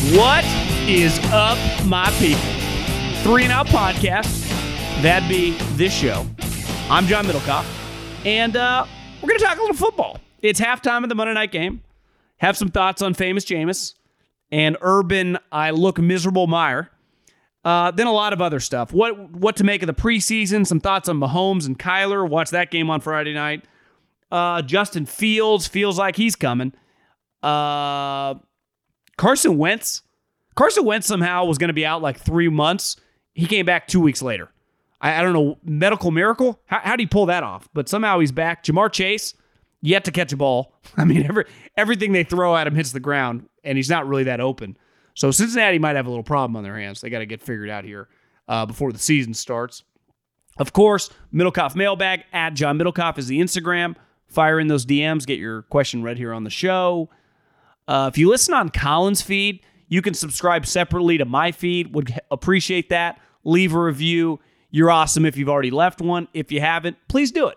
What is up, my people? 3 and Out podcast. That'd be this show. I'm John Middlecoff, and we're going to talk a little football. It's halftime of the Monday night game. Have some thoughts on famous Jameis and Urban I Look Miserable Meyer. Then a lot of other stuff. What to make of the preseason, some thoughts on Mahomes and Kyler. Watch that game on Friday night. Justin Fields feels like he's coming. Carson Wentz somehow was going to be out like 3 months. He came back 2 weeks later. I don't know, medical miracle? How do you pull that off? But somehow he's back. Jamar Chase, yet to catch a ball. I mean, everything they throw at him hits the ground, and he's not really that open. So Cincinnati might have a little problem on their hands. They got to get figured out here before the season starts. Of course, Middlecoff Mailbag, at John Middlecoff is the Instagram. Fire in those DMs. Get your question read here on the show. If you listen on Colin's feed, you can subscribe separately to my feed. Would appreciate that. Leave a review. You're awesome if you've already left one. If you haven't, please do it.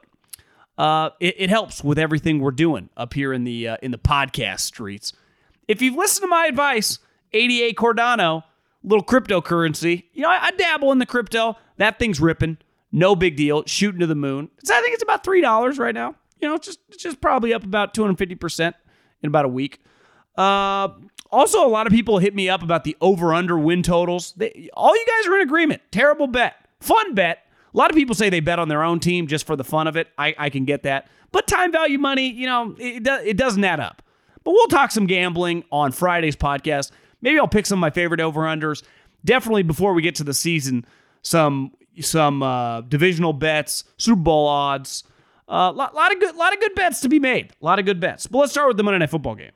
It helps with everything we're doing up here in the podcast streets. If you've listened to my advice, ADA Cardano, little cryptocurrency. You know, I dabble in the crypto. That thing's ripping. No big deal. Shooting to the moon. I think it's about $3 right now. You know, it's just probably up about 250% in about a week. Also, a lot of people hit me up about the over-under win totals. All you guys are in agreement. Terrible bet. Fun bet. A lot of people say they bet on their own team just for the fun of it. I can get that. But time value money, you know, it doesn't add up. But we'll talk some gambling on Friday's podcast. Maybe I'll pick some of my favorite over-unders. Definitely before we get to the season, some divisional bets, Super Bowl odds. Lot of good bets to be made. A lot of good bets. But let's start with the Monday Night Football game.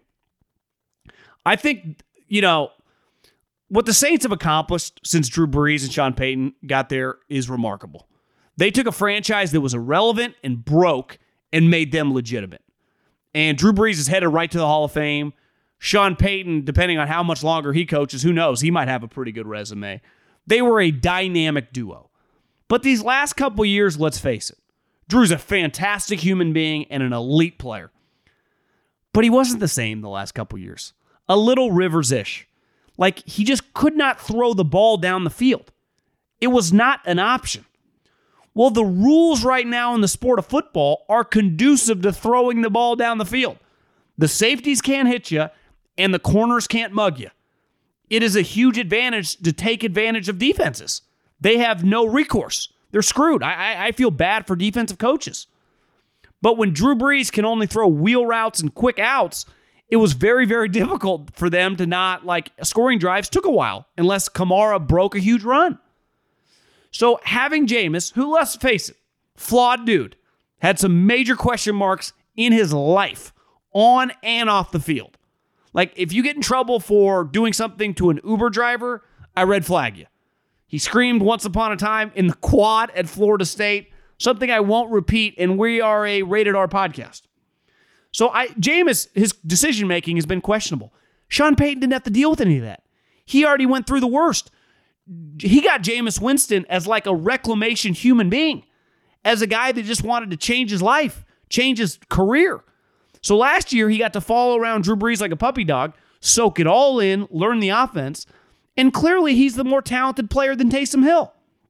I think, you know, what the Saints have accomplished since Drew Brees and Sean Payton got there is remarkable. They took a franchise that was irrelevant and broke and made them legitimate. And Drew Brees is headed right to the Hall of Fame. Sean Payton, depending on how much longer he coaches, who knows, he might have a pretty good resume. They were a dynamic duo. But these last couple years, let's face it, Drew's a fantastic human being and an elite player. But he wasn't the same the last couple years. A little Rivers-ish. Like, he just could not throw the ball down the field. It was not an option. Well, the rules right now in the sport of football are conducive to throwing the ball down the field. The safeties can't hit you, and the corners can't mug you. It is a huge advantage to take advantage of defenses. They have no recourse. They're screwed. I feel bad for defensive coaches. But when Drew Brees can only throw wheel routes and quick outs, it was very, very difficult for them to not, like, scoring drives took a while, unless Kamara broke a huge run. So having Jameis, who, let's face it, flawed dude, had some major question marks in his life, on and off the field. Like, if you get in trouble for doing something to an Uber driver, I red flag you. He screamed once upon a time in the quad at Florida State, something I won't repeat, and we are a rated R podcast. So Jameis, his decision-making has been questionable. Sean Payton didn't have to deal with any of that. He already went through the worst. He got Jameis Winston as like a reclamation human being, as a guy that just wanted to change his life, change his career. So last year, he got to follow around Drew Brees like a puppy dog, soak it all in, learn the offense, and clearly he's the more talented player than Taysom Hill.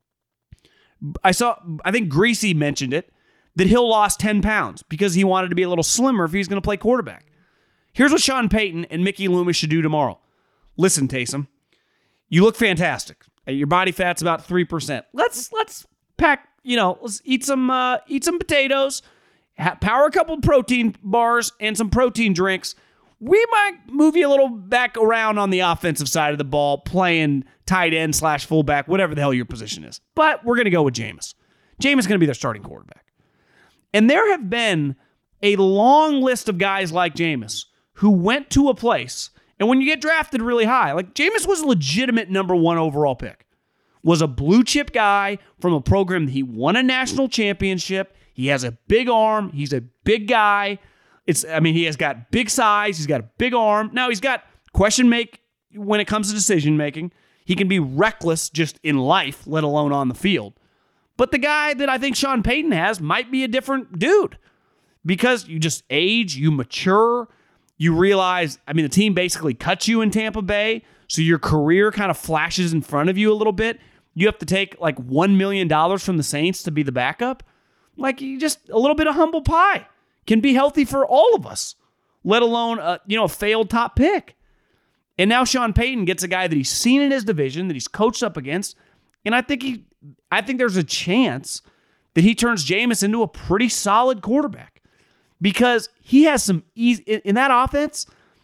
I think Greasy mentioned it, that Hill lost 10 pounds because he wanted to be a little slimmer if he was going to play quarterback. Here's what Sean Payton and Mickey Loomis should do tomorrow. Listen, Taysom, you look fantastic. Your body fat's about 3%. Let's pack, let's eat some potatoes, power a couple protein bars and some protein drinks. We might move you a little back around on the offensive side of the ball, playing tight end / fullback, whatever the hell your position is. But we're going to go with Jameis. Jameis is going to be their starting quarterback. And there have been a long list of guys like Jameis who went to a place, and when you get drafted really high, like Jameis was a legitimate number 1 overall pick, was a blue chip guy from a program that he won a national championship. He has a big arm. He's a big guy. He has got big size. He's got a big arm. Now, he's got question make when it comes to decision making. He can be reckless just in life, let alone on the field. But the guy that I think Sean Payton has might be a different dude, because you just age, you mature, you realize, the team basically cut you in Tampa Bay, So your career kind of flashes in front of you a little bit. You have to take like $1 million from the Saints to be the backup. Like, you just a little bit of humble pie can be healthy for all of us, let alone a failed top pick. And now Sean Payton gets a guy that he's seen in his division, that he's coached up against, and I think there's a chance that he turns Jameis into a pretty solid quarterback because he has some easy in that offense.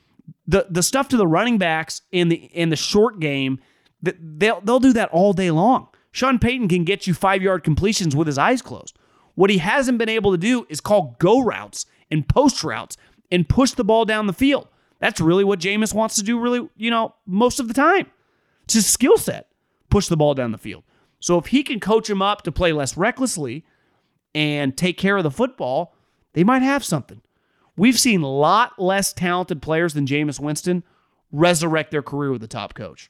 The stuff to the running backs in the short game, they'll do that all day long. Sean Payton can get you 5-yard completions with his eyes closed. What he hasn't been able to do is call go routes and post routes and push the ball down the field. That's really what Jameis wants to do really, most of the time. It's his skill set, push the ball down the field. So if he can coach him up to play less recklessly and take care of the football, they might have something. We've seen a lot less talented players than Jameis Winston resurrect their career with a top coach.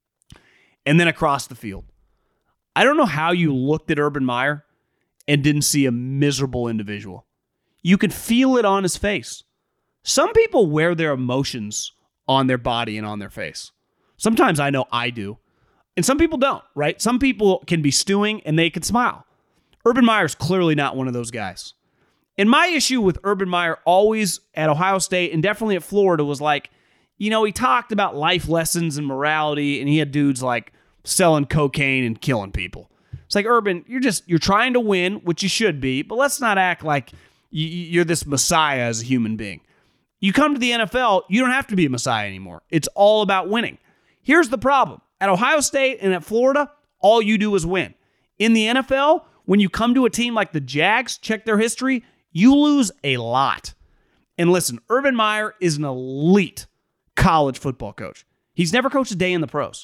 And then across the field. I don't know how you looked at Urban Meyer and didn't see a miserable individual. You could feel it on his face. Some people wear their emotions on their body and on their face. Sometimes I know I do. And some people don't, right? Some people can be stewing and they can smile. Urban Meyer's clearly not one of those guys. And my issue with Urban Meyer always at Ohio State and definitely at Florida was like, he talked about life lessons and morality, and he had dudes like selling cocaine and killing people. It's like, Urban, you're trying to win, which you should be, but let's not act like you're this messiah as a human being. You come to the NFL, you don't have to be a messiah anymore. It's all about winning. Here's the problem. At Ohio State and at Florida, all you do is win. In the NFL, when you come to a team like the Jags, check their history, you lose a lot. And listen, Urban Meyer is an elite college football coach. He's never coached a day in the pros.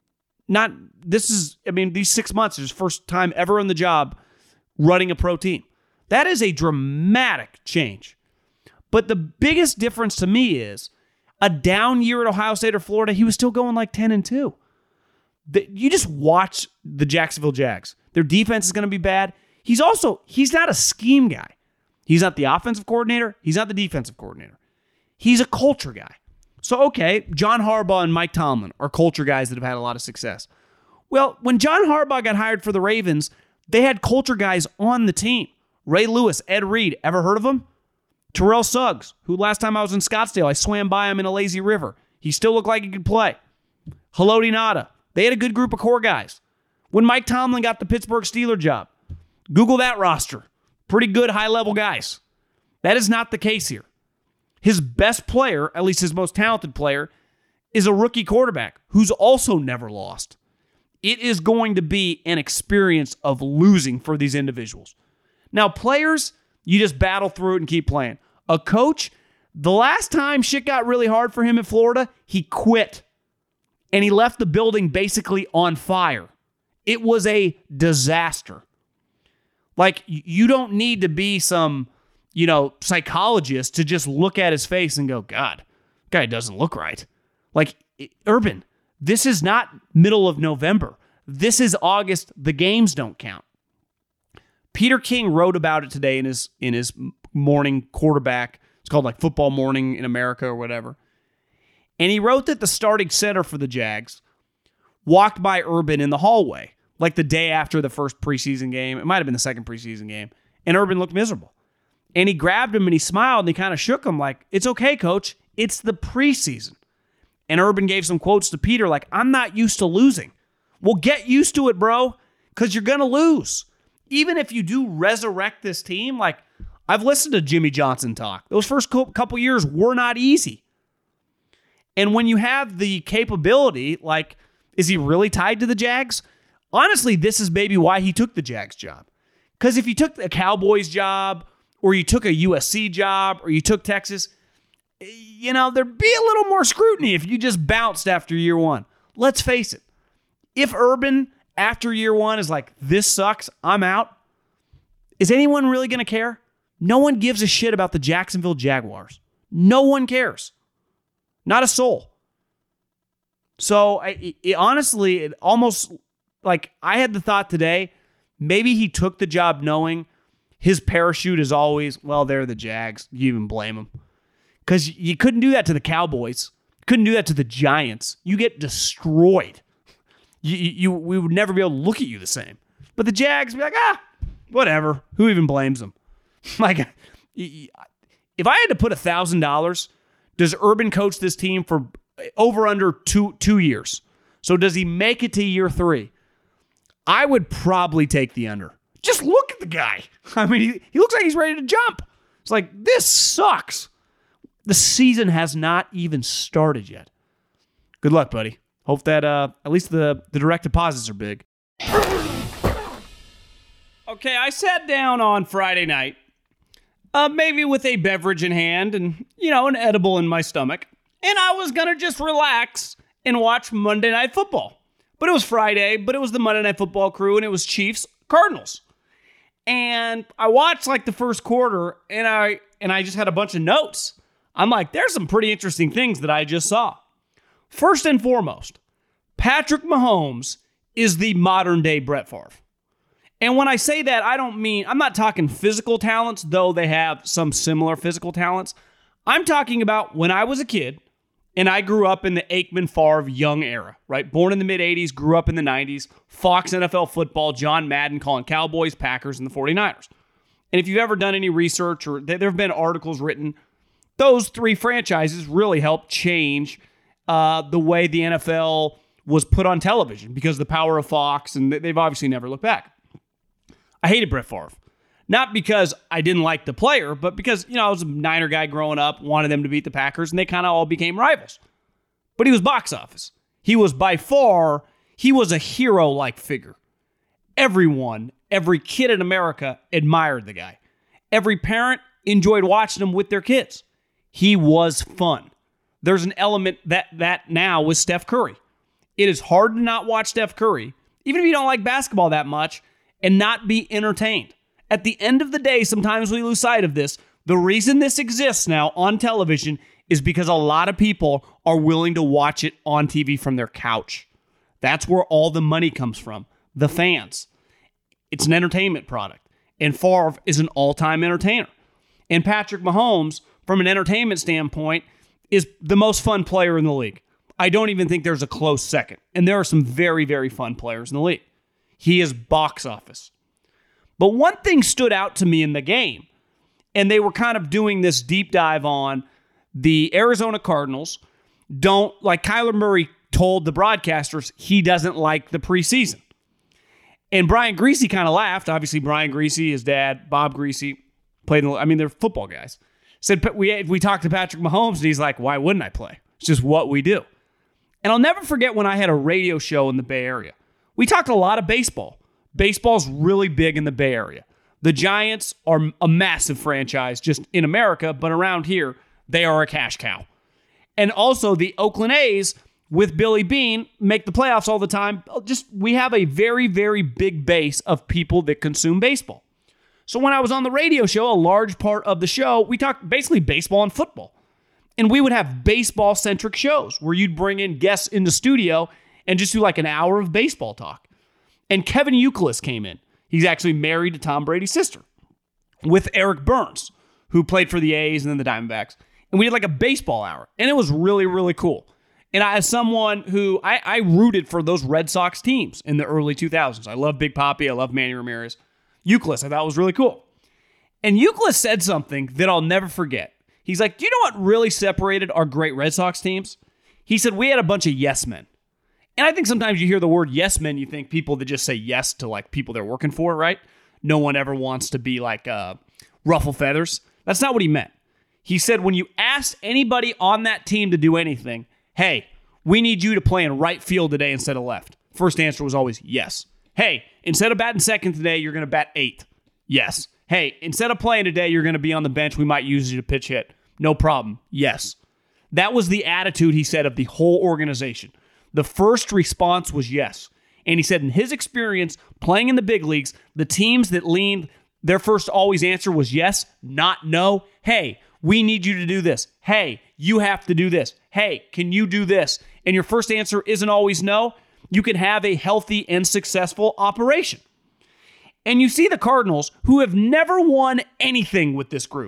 These 6 months is his first time ever in the job running a pro team. That is a dramatic change. But the biggest difference to me is a down year at Ohio State or Florida, he was still going like 10-2. You just watch the Jacksonville Jags. Their defense is going to be bad. He's not a scheme guy. He's not the offensive coordinator. He's not the defensive coordinator. He's a culture guy. So, okay, John Harbaugh and Mike Tomlin are culture guys that have had a lot of success. Well, when John Harbaugh got hired for the Ravens, they had culture guys on the team. Ray Lewis, Ed Reed, ever heard of him? Terrell Suggs, who last time I was in Scottsdale, I swam by him in a lazy river. He still looked like he could play. Haloti Ngata. They had a good group of core guys. When Mike Tomlin got the Pittsburgh Steelers job, Google that roster. Pretty good high-level guys. That is not the case here. His best player, at least his most talented player, is a rookie quarterback who's also never lost. It is going to be an experience of losing for these individuals. Now, players, you just battle through it and keep playing. A coach, the last time shit got really hard for him in Florida, he quit. And he left the building basically on fire. It was a disaster. Like, you don't need to be some, psychologist to just look at his face and go, God, guy doesn't look right. Like, Urban, this is not middle of November. This is August. The games don't count. Peter King wrote about it today in his morning quarterback. It's called like Football Morning in America or whatever. And he wrote that the starting center for the Jags walked by Urban in the hallway, like the day after the first preseason game. It might have been the second preseason game. And Urban looked miserable. And he grabbed him and he smiled and he kind of shook him like, it's okay, coach. It's the preseason. And Urban gave some quotes to Peter like, I'm not used to losing. Well, get used to it, bro, because you're going to lose. Even if you do resurrect this team, like I've listened to Jimmy Johnson talk. Those first couple years were not easy. And when you have the capability, like, is he really tied to the Jags? Honestly, this is maybe why he took the Jags job. Because if you took a Cowboys job, or you took a USC job, or you took Texas, there'd be a little more scrutiny if you just bounced after year one. Let's face it. If Urban, after year one, is like, this sucks, I'm out, is anyone really going to care? No one gives a shit about the Jacksonville Jaguars. No one cares. Not a soul. So, honestly, it almost, like, I had the thought today, maybe he took the job knowing his parachute is always, well, they're the Jags. You even blame him. Because you couldn't do that to the Cowboys. Couldn't do that to the Giants. You get destroyed. We would never be able to look at you the same. But the Jags be like, whatever. Who even blames them? Like, if I had to put $1,000, does Urban coach this team for over under two years? So does he make it to year 3? I would probably take the under. Just look at the guy. I mean, he looks like he's ready to jump. It's like, this sucks. The season has not even started yet. Good luck, buddy. Hope that at least the direct deposits are big. Okay, I sat down on Friday night, maybe with a beverage in hand and, an edible in my stomach, and I was going to just relax and watch Monday Night Football. But it was Friday, but it was the Monday Night Football crew, and it was Chiefs-Cardinals. And I watched like the first quarter, and I just had a bunch of notes. I'm like, there's some pretty interesting things that I just saw. First and foremost, Patrick Mahomes is the modern-day Brett Favre. And when I say that, I'm not talking physical talents, though they have some similar physical talents. I'm talking about when I was a kid, and I grew up in the Aikman-Favre young era, right? Born in the mid-'80s, grew up in the 90s, Fox NFL football, John Madden calling Cowboys, Packers, and the 49ers. And if you've ever done any research or there have been articles written, those 3 franchises really helped change the way the NFL was put on television because of the power of Fox, and they've obviously never looked back. I hated Brett Favre. Not because I didn't like the player, but because, I was a Niner guy growing up, wanted them to beat the Packers, and they kind of all became rivals. But he was box office. He was by far, he was a hero-like figure. Every kid in America admired the guy. Every parent enjoyed watching him with their kids. He was fun. There's an element that now with Steph Curry. It is hard to not watch Steph Curry, even if you don't like basketball that much, and not be entertained. At the end of the day, sometimes we lose sight of this. The reason this exists now on television is because a lot of people are willing to watch it on TV from their couch. That's where all the money comes from. The fans. It's an entertainment product. And Favre is an all-time entertainer. And Patrick Mahomes, from an entertainment standpoint, is the most fun player in the league. I don't even think there's a close second. And there are some very, very fun players in the league. He is box office. But one thing stood out to me in the game, and they were kind of doing this deep dive on the Arizona Cardinals. Kyler Murray told the broadcasters he doesn't like the preseason. And Brian Griese kind of laughed. Obviously, Brian Griese, his dad, Bob Griese, they're football guys. Said, we talked to Patrick Mahomes, and he's like, why wouldn't I play? It's just what we do. And I'll never forget when I had a radio show in the Bay Area. We talked a lot of baseball. Baseball's really big in the Bay Area. The Giants are a massive franchise just in America, but around here, they are a cash cow. And also the Oakland A's with Billy Beane make the playoffs all the time. We have a very, very big base of people that consume baseball. So when I was on the radio show, a large part of the show, we talked basically baseball and football. And we would have baseball-centric shows where you'd bring in guests in the studio and just do like an hour of baseball talk. And Kevin Youkilis came in. He's actually married to Tom Brady's sister with Eric Burns, who played for the A's and then the Diamondbacks. And we did like a baseball hour. And it was really, really cool. And as someone who, I rooted for those Red Sox teams in the early 2000s. I love Big Papi. I love Manny Ramirez. Youkilis, I thought was really cool. And Youkilis said something that I'll never forget. He's like, do you know what really separated our great Red Sox teams? He said, we had a bunch of yes men. And I think sometimes you hear the word yes men, you think people that just say yes to like people they're working for, right? No one ever wants to be like ruffle feathers. That's not what he meant. He said when you asked anybody on that team to do anything, hey, we need you to play in right field today instead of left. First answer was always yes. Hey, instead of batting second today, you're going to bat 8th. Yes. Hey, instead of playing today, you're going to be on the bench. We might use you to pitch hit. No problem. Yes. That was the attitude, he said, of the whole organization. The first response was yes. And he said in his experience playing in the big leagues, the teams that leaned, their first always answer was yes, not no. Hey, we need you to do this. Hey, you have to do this. Hey, can you do this? And your first answer isn't always no. You can have a healthy and successful operation. And you see the Cardinals, who have never won anything with this group,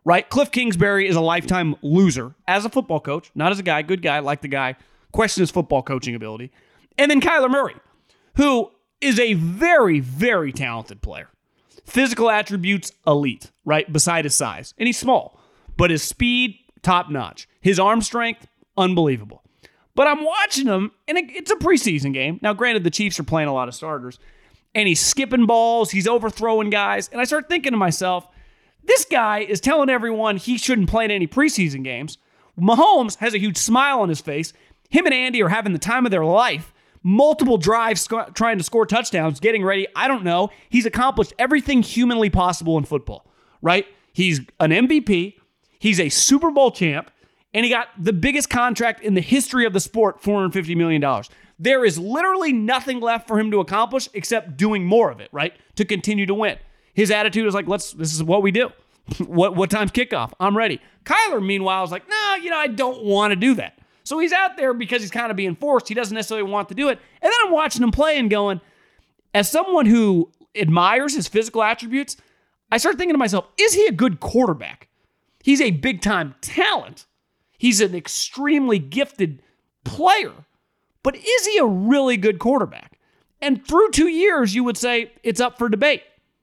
right? Cliff Kingsbury is a lifetime loser as a football coach, not as a guy, good guy, like the guy, question his football coaching ability. And then Kyler Murray, who is a very, very talented player. Physical attributes, elite, right? Beside his size. And he's small, but his speed, top notch. His arm strength, unbelievable. But I'm watching him, and it's a preseason game. Now, granted, the Chiefs are playing a lot of starters, and he's skipping balls, he's overthrowing guys, and I start thinking to myself, this guy is telling everyone he shouldn't play in any preseason games. Mahomes has a huge smile on his face. Him and Andy are having the time of their life. Multiple drives trying to score touchdowns, getting ready. I don't know. He's accomplished everything humanly possible in football, right? He's an MVP. He's a Super Bowl champ. And he got the biggest contract in the history of the sport, $450 million. There is literally nothing left for him to accomplish except doing more of it, right? To continue to win. His attitude is like, this is what we do. What time's kickoff? I'm ready. Kyler, meanwhile, is like, no, I don't want to do that. So he's out there because he's kind of being forced. He doesn't necessarily want to do it. And then I'm watching him play and going, as someone who admires his physical attributes, I start thinking to myself, is he a good quarterback? He's a big-time talent. He's an extremely gifted player. But is he a really good quarterback? And through 2 years, you would say it's up for debate.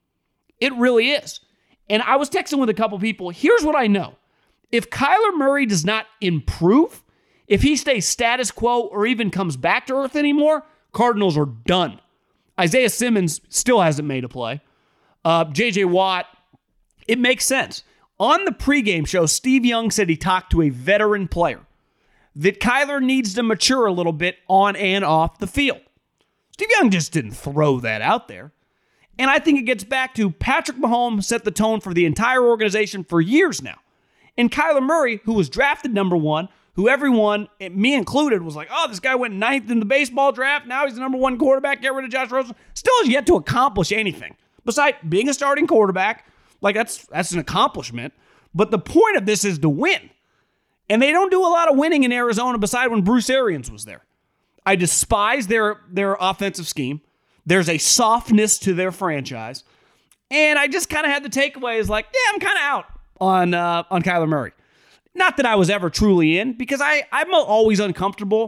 It really is. And I was texting with a couple people. Here's what I know. If Kyler Murray does not improve, if he stays status quo or even comes back to earth anymore, Cardinals are done. Isaiah Simmons still hasn't made a play. J.J. Watt, it makes sense. On the pregame show, Steve Young said he talked to a veteran player that Kyler needs to mature a little bit on and off the field. Steve Young just didn't throw that out there. And I think it gets back to Patrick Mahomes set the tone for the entire organization for years now. And Kyler Murray, who was drafted number one, who everyone, me included, was like, oh, this guy went 9th in the baseball draft. Now he's the number one quarterback. Get rid of Josh Rosen. Still has yet to accomplish anything. Besides being a starting quarterback, like that's an accomplishment. But the point of this is to win. And they don't do a lot of winning in Arizona beside when Bruce Arians was there. I despise their offensive scheme. There's a softness to their franchise. And I just kind of had the takeaway is like, yeah, I'm kind of out on Kyler Murray. Not that I was ever truly in, because I'm always uncomfortable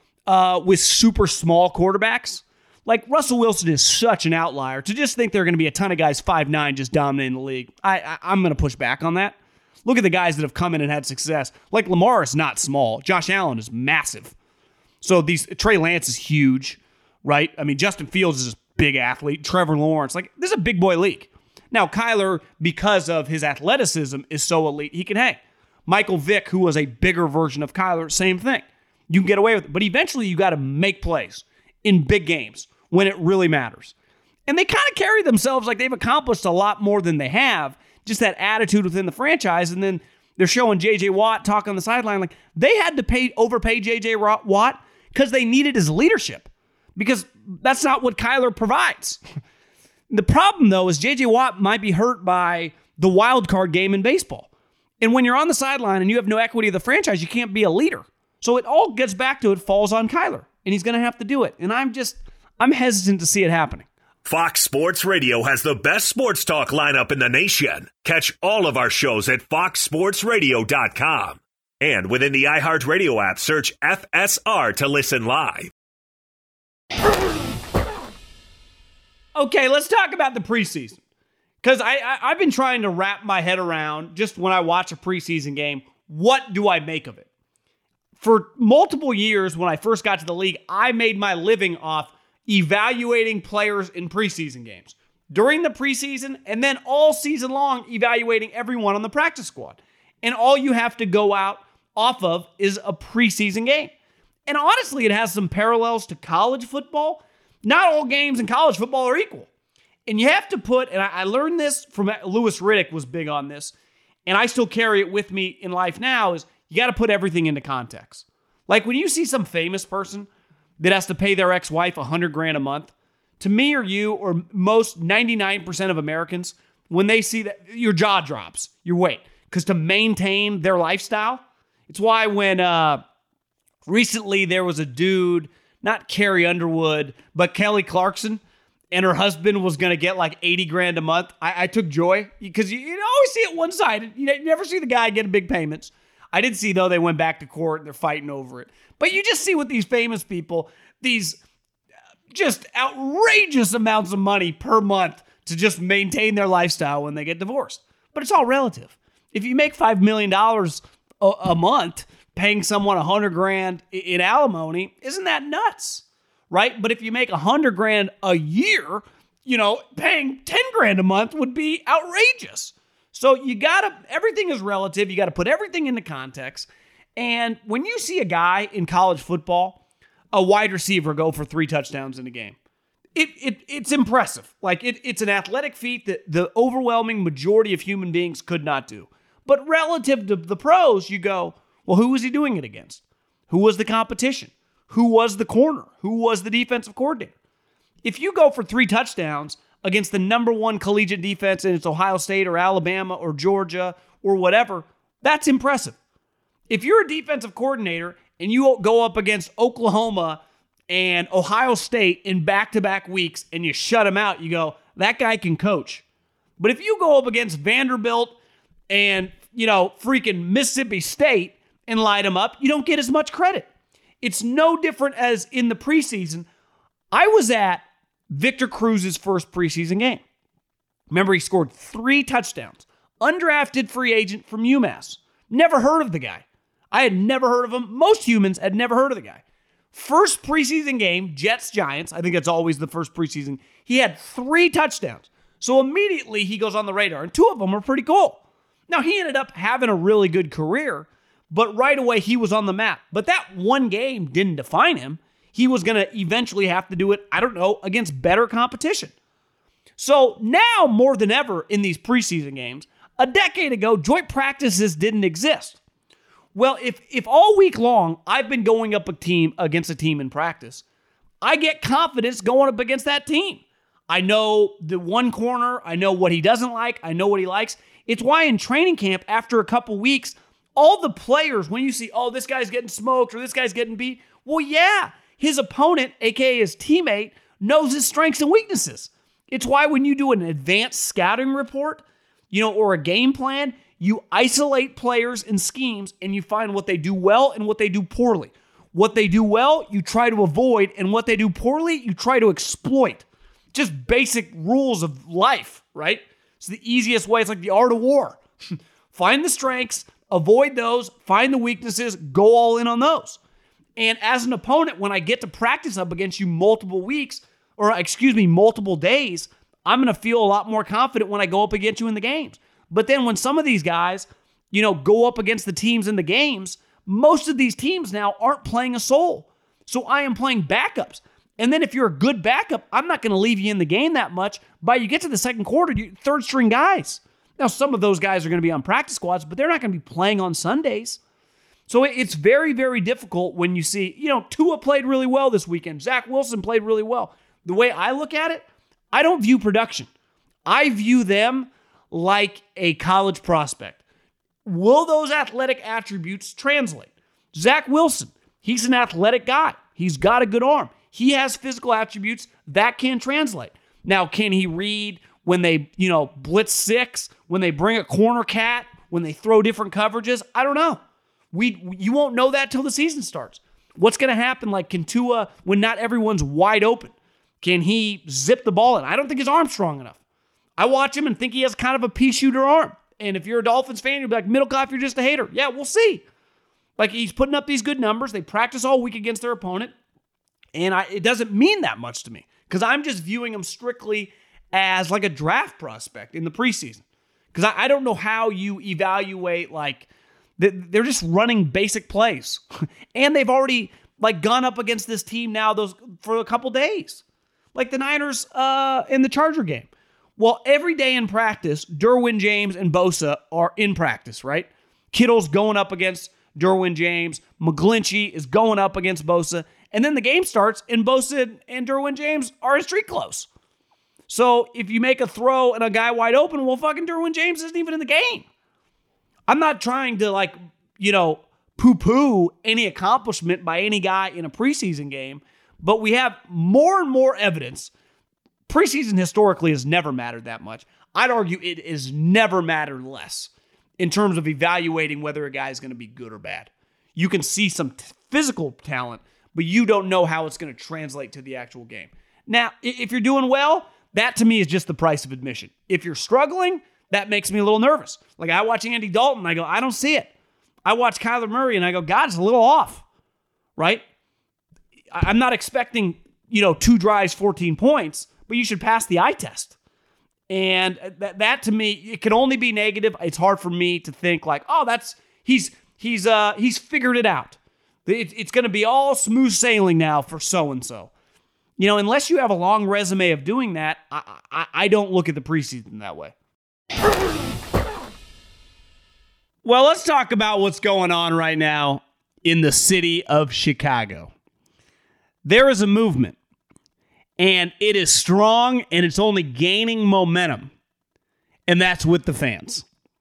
with super small quarterbacks. Like Russell Wilson is such an outlier. To just think there are going to be a ton of guys 5'9" just dominating the league, I'm going to push back on that. Look at the guys that have come in and had success. Like Lamar is not small. Josh Allen is massive. So Trey Lance is huge, right? I mean, Justin Fields is a big athlete. Trevor Lawrence, like this is a big boy league. Now Kyler, because of his athleticism, is so elite he can hang. Michael Vick, who was a bigger version of Kyler, same thing. You can get away with it. But eventually you got to make plays in big games when it really matters. And they kind of carry themselves like they've accomplished a lot more than they have. Just that attitude within the franchise. And then they're showing J.J. Watt talk on the sideline. Like they had to overpay J.J. Watt because they needed his leadership. Because that's not what Kyler provides. The problem, though, is J.J. Watt might be hurt by the wild card game in baseball. And when you're on the sideline and you have no equity of the franchise, you can't be a leader. So it all gets back to it falls on Kyler. And he's going to have to do it. And I'm hesitant to see it happening. Fox Sports Radio has the best sports talk lineup in the nation. Catch all of our shows at foxsportsradio.com. And within the iHeartRadio app, search FSR to listen live. Okay, let's talk about the preseason. Because I've been trying to wrap my head around, just when I watch a preseason game, what do I make of it? For multiple years, when I first got to the league, I made my living off evaluating players in preseason games. During the preseason, and then all season long, evaluating everyone on the practice squad. And all you have to go out off of is a preseason game. And honestly, it has some parallels to college football. Not all games in college football are equal. And you have to put, and I learned this from Louis Riddick was big on this, and I still carry it with me in life now, is you got to put everything into context. Like when you see some famous person that has to pay their ex-wife $100,000 a month, to me or you or most 99% of Americans, when they see that, your jaw drops, your weight. Because to maintain their lifestyle, it's why when recently there was a dude, not Carrie Underwood, but Kelly Clarkson, and her husband was going to get like $80,000 a month, I took joy because you always see it one-sided. You never see the guy getting big payments. I did see, though, they went back to court and they're fighting over it. But you just see with these famous people, these just outrageous amounts of money per month to just maintain their lifestyle when they get divorced. But it's all relative. If you make $5 million a month paying someone $100,000 in alimony, isn't that nuts? Right? But if you make $100,000 a year, paying $10,000 a month would be outrageous. So everything is relative. You got to put everything into context. And when you see a guy in college football, a wide receiver, go for 3 touchdowns in a game, it's impressive. Like it's an athletic feat that the overwhelming majority of human beings could not do. But relative to the pros, you go, well, who was he doing it against? Who was the competition? Who was the corner? Who was the defensive coordinator? If you go for 3 touchdowns against the number 1 collegiate defense and it's Ohio State or Alabama or Georgia or whatever, that's impressive. If you're a defensive coordinator and you go up against Oklahoma and Ohio State in back-to-back weeks and you shut them out, you go, that guy can coach. But if you go up against Vanderbilt and, freaking Mississippi State and light them up, you don't get as much credit. It's no different as in the preseason. I was at Victor Cruz's first preseason game. Remember, he scored 3 touchdowns. Undrafted free agent from UMass. Never heard of the guy. I had never heard of him. Most humans had never heard of the guy. First preseason game, Jets-Giants. I think that's always the first preseason. He had 3 touchdowns. So immediately he goes on the radar, and 2 of them are pretty cool. Now, he ended up having a really good career, but right away he was on the map. But that one game didn't define him. He was going to eventually have to do it, against better competition. So now, more than ever in these preseason games, a decade ago, joint practices didn't exist. Well, if all week long I've been going up against a team in practice, I get confidence going up against that team. I know the one corner. I know what he doesn't like. I know what he likes. It's why in training camp, after a couple weeks, all the players, when you see, this guy's getting smoked or this guy's getting beat, well, yeah, his opponent, aka his teammate, knows his strengths and weaknesses. It's why when you do an advanced scouting report, or a game plan, you isolate players and schemes and you find what they do well and what they do poorly. What they do well, you try to avoid, and what they do poorly, you try to exploit. Just basic rules of life, right? It's the easiest way. It's like the art of war. Find the strengths, avoid those, find the weaknesses, go all in on those. And as an opponent, when I get to practice up against you multiple days, I'm going to feel a lot more confident when I go up against you in the games. But then when some of these guys, go up against the teams in the games, most of these teams now aren't playing a soul. So I am playing backups. And then if you're a good backup, I'm not going to leave you in the game that much. By you get to the second quarter, you're third string guys. Now, some of those guys are going to be on practice squads, but they're not going to be playing on Sundays. So it's very, very difficult when you see, Tua played really well this weekend. Zach Wilson played really well. The way I look at it, I don't view production. I view them like a college prospect. Will those athletic attributes translate? Zach Wilson, he's an athletic guy. He's got a good arm. He has physical attributes that can translate. Now, can he read when they, blitz 6, when they bring a corner cat, when they throw different coverages? I don't know. You won't know that till the season starts. What's going to happen, like, can Tua, when not everyone's wide open, can he zip the ball in? I don't think his arm's strong enough. I watch him and think he has kind of a pea shooter arm. And if you're a Dolphins fan, you'll be like, Middlecoff, you're just a hater. Yeah, we'll see. Like, he's putting up these good numbers. They practice all week against their opponent. And it doesn't mean that much to me because I'm just viewing him strictly as like a draft prospect in the preseason. Because I don't know how you evaluate, like, they're just running basic plays. And they've already, like, gone up against this team now for a couple days. Like the Niners in the Charger game. Well, every day in practice, Derwin James and Bosa are in practice, right? Kittle's going up against Derwin James. McGlinchey is going up against Bosa. And then the game starts, and Bosa and Derwin James are in street clothes. So if you make a throw and a guy wide open, well, fucking Derwin James isn't even in the game. I'm not trying to, poo-poo any accomplishment by any guy in a preseason game, but we have more and more evidence preseason historically has never mattered that much. I'd argue it has never mattered less in terms of evaluating whether a guy is going to be good or bad. You can see some physical talent, but you don't know how it's going to translate to the actual game. Now, if you're doing well, that to me is just the price of admission. If you're struggling, that makes me a little nervous. Like I watch Andy Dalton, I go, I don't see it. I watch Kyler Murray and I go, God, it's a little off, right? I'm not expecting, 2 drives, 14 points, but you should pass the eye test. And that to me, it can only be negative. It's hard for me to think like, oh, he's figured it out. It's going to be all smooth sailing now for so-and-so. Unless you have a long resume of doing that, I don't look at the preseason that way. Well, let's talk about what's going on right now in the city of Chicago. There is a movement, and it is strong, and it's only gaining momentum, and that's with the fans.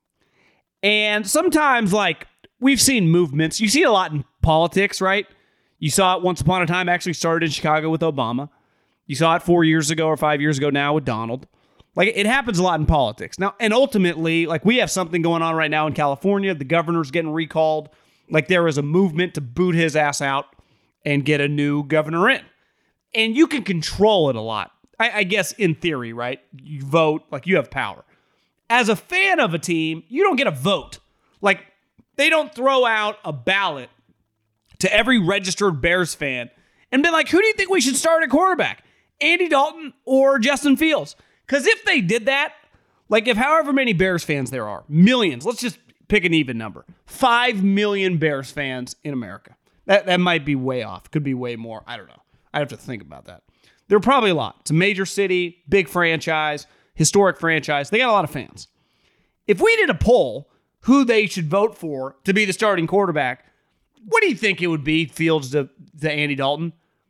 And sometimes, we've seen movements. You see it a lot in politics, right? You saw it once upon a time, actually started in Chicago with Obama. You saw it 4 years ago or 5 years ago now with Donald. It happens a lot in politics. Now, and ultimately, we have something going on right now in California. The governor's getting recalled. There is a movement to boot his ass out and get a new governor in. And you can control it a lot. I guess in theory, right? You vote, you have power. As a fan of a team, you don't get a vote. They don't throw out a ballot to every registered Bears fan and be like, who do you think we should start at quarterback? Andy Dalton or Justin Fields? Because if they did that, if however many Bears fans there are, millions, let's just pick an even number, 5 million Bears fans in America. That might be way off. Could be way more. I don't know. I'd have to think about that. There are probably a lot. It's a major city, big franchise, historic franchise. They got a lot of fans. If we did a poll who they should vote for to be the starting quarterback, what do you think it would be, Fields to Andy Dalton?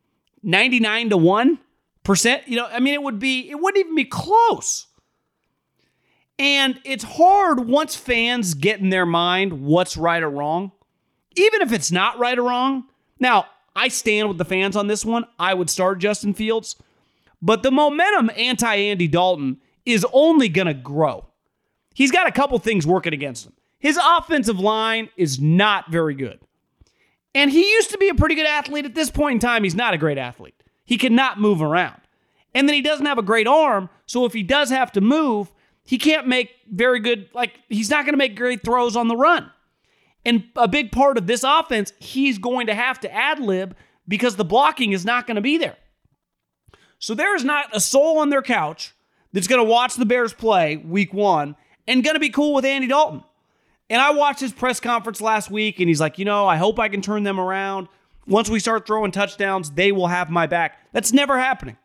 99 to 1%? It wouldn't even be close. And it's hard once fans get in their mind what's right or wrong, even if it's not right or wrong. Now, I stand with the fans on this one. I would start Justin Fields. But the momentum anti-Andy Dalton is only going to grow. He's got a couple things working against him. His offensive line is not very good. And he used to be a pretty good athlete. At this point in time, he's not a great athlete. He cannot move around. And then he doesn't have a great arm, so if he does have to move, he can't make very good, he's not going to make great throws on the run. And a big part of this offense, he's going to have to ad-lib because the blocking is not going to be there. So there is not a soul on their couch that's going to watch the Bears play week 1 and going to be cool with Andy Dalton. And I watched his press conference last week, and he's like, I hope I can turn them around. Once we start throwing touchdowns, they will have my back. That's never happening.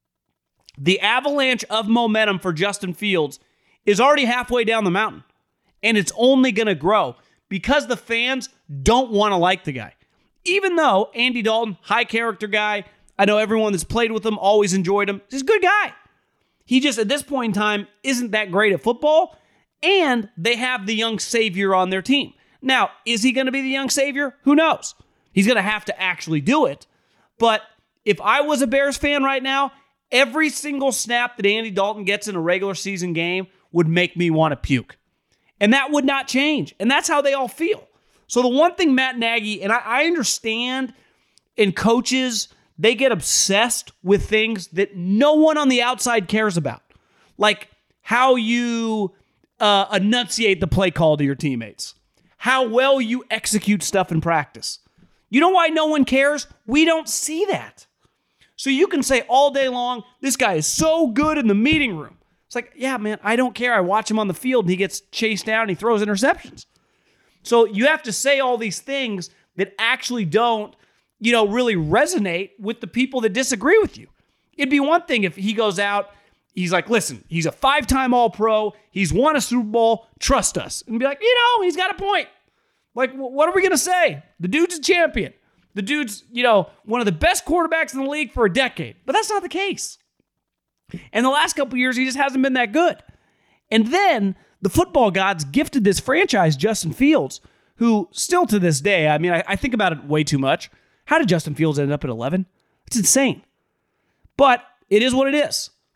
The avalanche of momentum for Justin Fields is already halfway down the mountain, and it's only going to grow because the fans don't want to like the guy. Even though Andy Dalton, high character guy, I know everyone that's played with him always enjoyed him. He's a good guy. He just, at this point in time, isn't that great at football, and they have the young savior on their team. Now, is he going to be the young savior? Who knows? He's going to have to actually do it. But if I was a Bears fan right now, every single snap that Andy Dalton gets in a regular season game would make me want to puke. And that would not change. And that's how they all feel. So the one thing Matt Nagy, and I understand in coaches, they get obsessed with things that no one on the outside cares about. Like how you enunciate the play call to your teammates. How well you execute stuff in practice. You know why no one cares? We don't see that. So you can say all day long, this guy is so good in the meeting room. It's like, yeah, man, I don't care. I watch him on the field and he gets chased down and he throws interceptions. So you have to say all these things that actually don't, really resonate with the people that disagree with you. It'd be one thing if he goes out, he's like, listen, he's a 5-time All-Pro. He's won a Super Bowl. Trust us. And be like, he's got a point. Like, what are we going to say? The dude's a champion. The dude's, one of the best quarterbacks in the league for a decade. But that's not the case. And the last couple of years, he just hasn't been that good. And then the football gods gifted this franchise, Justin Fields, who still to this day, I think about it way too much. How did Justin Fields end up at 11? It's insane. But it is what it is.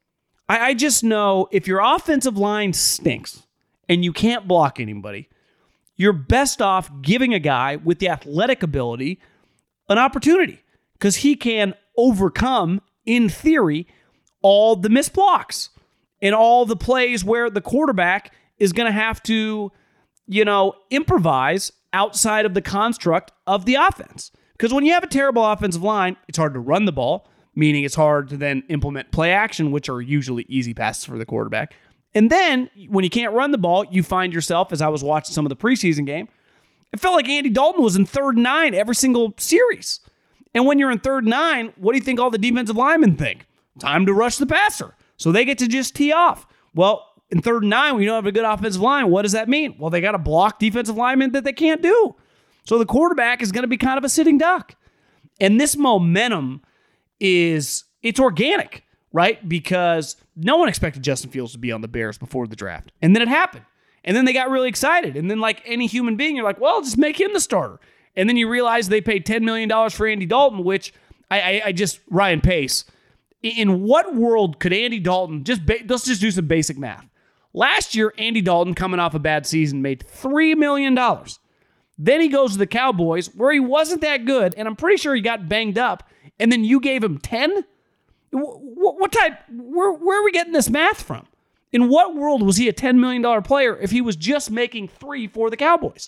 I just know if your offensive line stinks and you can't block anybody, you're best off giving a guy with the athletic ability an opportunity because he can overcome, in theory, all the missed blocks and all the plays where the quarterback is going to have to, improvise outside of the construct of the offense. Because when you have a terrible offensive line, it's hard to run the ball, meaning it's hard to then implement play action, which are usually easy passes for the quarterback. And then when you can't run the ball, you find yourself, as I was watching some of the preseason game, it felt like Andy Dalton was in 3rd and 9 every single series. And when you're in 3rd and 9, what do you think all the defensive linemen think? Time to rush the passer. So they get to just tee off. Well, in 3rd and 9, when you don't have a good offensive line, what does that mean? Well, they got to block defensive linemen that they can't do. So the quarterback is going to be kind of a sitting duck. And this momentum it's organic, right? Because no one expected Justin Fields to be on the Bears before the draft. And then it happened. And then they got really excited. And then like any human being, you're like, well, just make him the starter. And then you realize they paid $10 million for Andy Dalton, which Ryan Pace. In what world could Andy Dalton, let's just do some basic math. Last year, Andy Dalton, coming off a bad season, made $3 million. Then he goes to the Cowboys, where he wasn't that good, and I'm pretty sure he got banged up, and then you gave him 10? What type, where are we getting this math from? In what world was he a $10 million player if he was just making 3 for the Cowboys?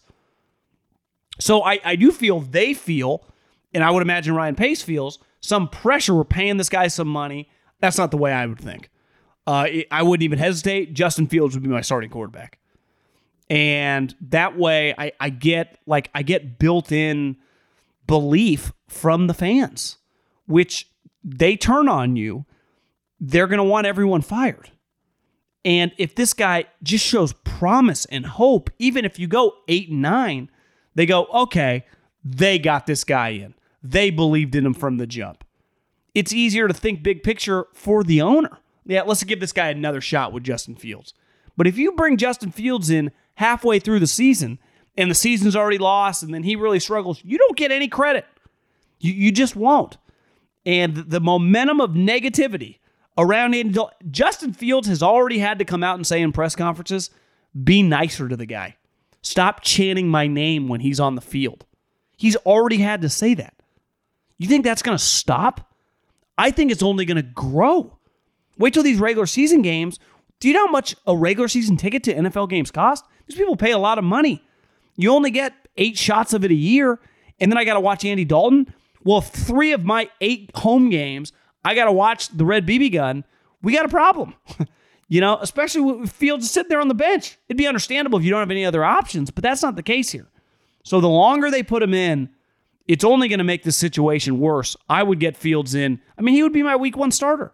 So I do feel they feel, and I would imagine Ryan Pace feels, some pressure. We're paying this guy some money. That's not the way I would think. I wouldn't even hesitate. Justin Fields would be my starting quarterback. And that way I get built-in belief from the fans, which they turn on you. They're going to want everyone fired. And if this guy just shows promise and hope, even if you go 8-9, they go, okay, they got this guy in. They believed in him from the jump. It's easier to think big picture for the owner. Yeah, let's give this guy another shot with Justin Fields. But if you bring Justin Fields in halfway through the season and the season's already lost and then he really struggles, you don't get any credit. You just won't. And the momentum of negativity around Andy Dalton, Justin Fields has already had to come out and say in press conferences, be nicer to the guy. Stop chanting my name when he's on the field. He's already had to say that. You think that's going to stop? I think it's only going to grow. Wait till these regular season games. Do you know how much a regular season ticket to NFL games cost? These people pay a lot of money. You only get 8 shots of it a year, and then I got to watch Andy Dalton. Well, 3 of my 8 home games, I got to watch the red BB gun. We got a problem. Especially with Fields sitting there on the bench. It'd be understandable if you don't have any other options, but that's not the case here. So the longer they put him in, it's only going to make the situation worse. I would get Fields in. I mean, he would be my week 1 starter.